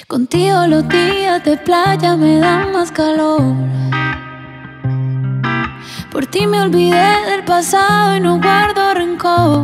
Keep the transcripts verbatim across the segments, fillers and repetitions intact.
Contigo los días de playa me dan más calor. Por ti me olvidé del pasado y no guardo rencor.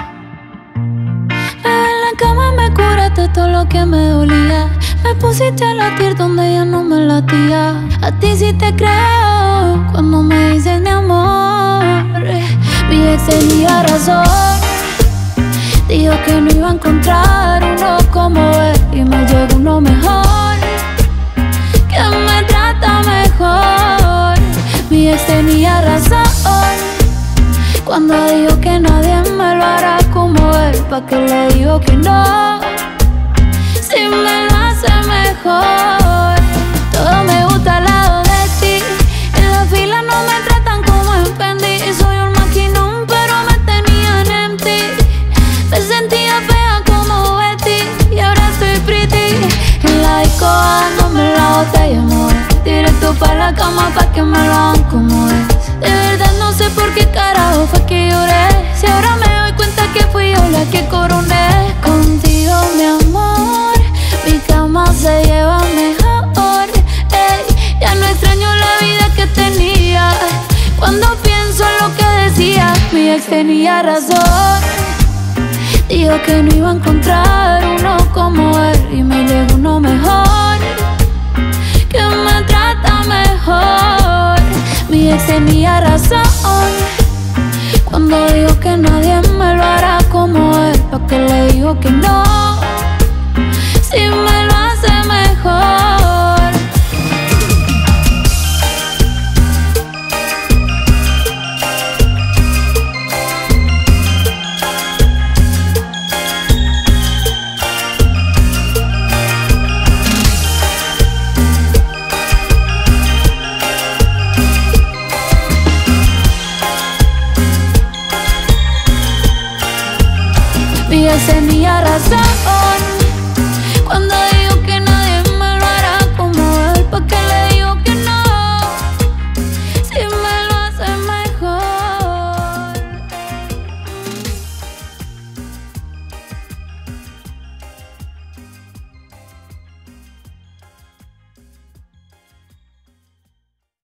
Bebé, en la cama me curaste todo lo que me dolía. Me pusiste a latir donde ya no me latía. A ti sí te creo cuando me dices mi amor. Mi ex tenía razón. Dijo que no iba a encontrar uno como él y me llegó uno mejor, que me trata mejor. Mi ex tenía razón cuando dijo que nadie me lo hará como él. ¿Pa' qué le digo que no? Si me lo hace mejor. Todo me gusta al lado de ti. En la fila no me tratan como en Fendi. Soy un maquinón pero me tenían en ti. Me sentía fea como Betty y ahora estoy pretty. En la disco dándome la botella, amor. Directo pa' la cama pa' que me lo hagan como es. De verdad no sé por qué carajo fue que lloré. Si ahora me doy cuenta que fui yo la que coroné. Contigo, mi amor, mi cama se lleva mejor. Ey, ya no extraño la vida que tenía. Cuando pienso en lo que decía, mi ex tenía razón. Dijo que no iba a encontrar uno como él y me llegó uno mejor, que me trata mejor. Mi ex tenía razón cuando dijo que nadie me lo hará como él. ¿Pa' qué le digo que no? Si me lo hace mejor. Mi ex tenía razón cuando